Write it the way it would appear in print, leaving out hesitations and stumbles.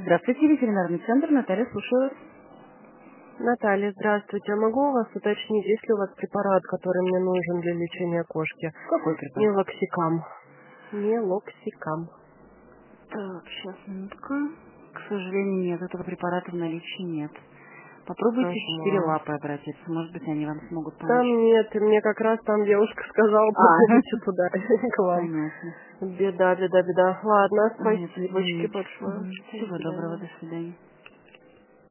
Здравствуйте, ветеринарный центр, Наталья, слушаю. Наталья, здравствуйте. Я могу у вас уточнить, есть ли у вас препарат, который мне нужен для лечения кошки? Какой препарат? Мелоксикам. Мелоксикам. Так, сейчас, минутку. К сожалению, нет, этого препарата в наличии нет. Попробуйте в 4 Ага. лапы обратиться, может быть, они вам смогут Там помочь. нет, мне как раз там девушка сказала, А, попробуйте туда, к вам. понятно. Беда, беда, беда. Ладно, Нет, спасибочки извините. большое. До Всего доброго, свидания. до свидания.